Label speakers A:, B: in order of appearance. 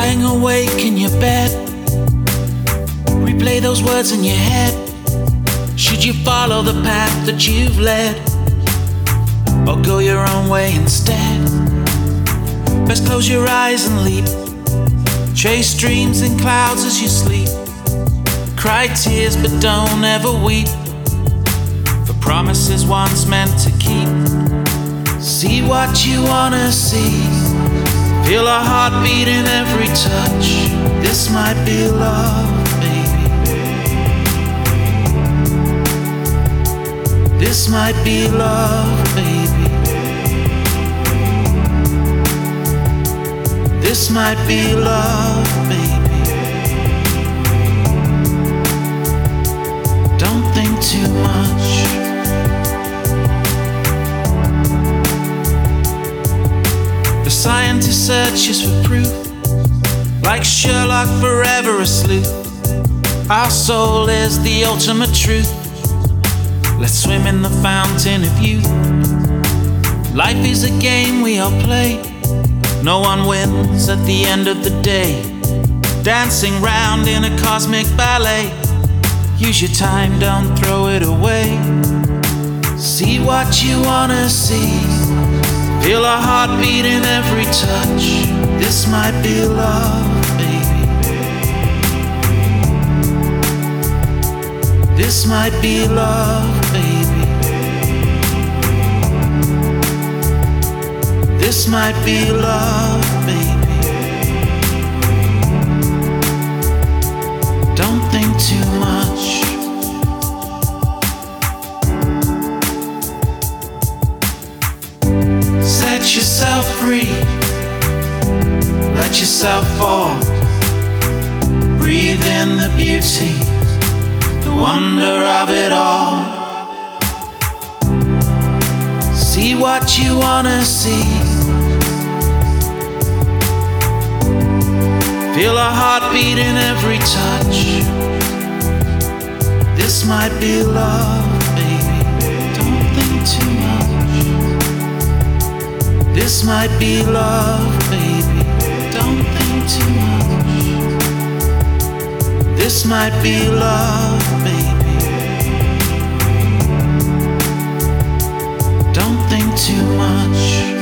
A: Lying awake in your bed, replay those words in your head. Should you follow the path that you've led, or go your own way instead? Best close your eyes and leap. Chase dreams in clouds as you sleep. Cry tears but don't ever weep, for promises once meant to keep. See what you wanna see. Feel a heartbeat in every touch. This might be love, baby. This might be love, baby. This might be love, baby. Don't think too much. The scientist searches for proof, like Sherlock forever a sleuth. Our soul is the ultimate truth. Let's swim in the fountain of youth. Life is a game we all play. No one wins at the end of the day. Dancing round in a cosmic ballet. Use your time, don't throw it away. See what you wanna see. Feel a heartbeat in every touch. This might be love, baby. This might be love, baby. This might be love, baby. Don't think too much. Set yourself free. Let yourself fall. Breathe in the beauty, the wonder of it all. See what you wanna see. Feel a heartbeat in every touch. This might be love, baby. Don't think too much. This might be love, baby. Don't think too much. This might be love, baby. Don't think too much.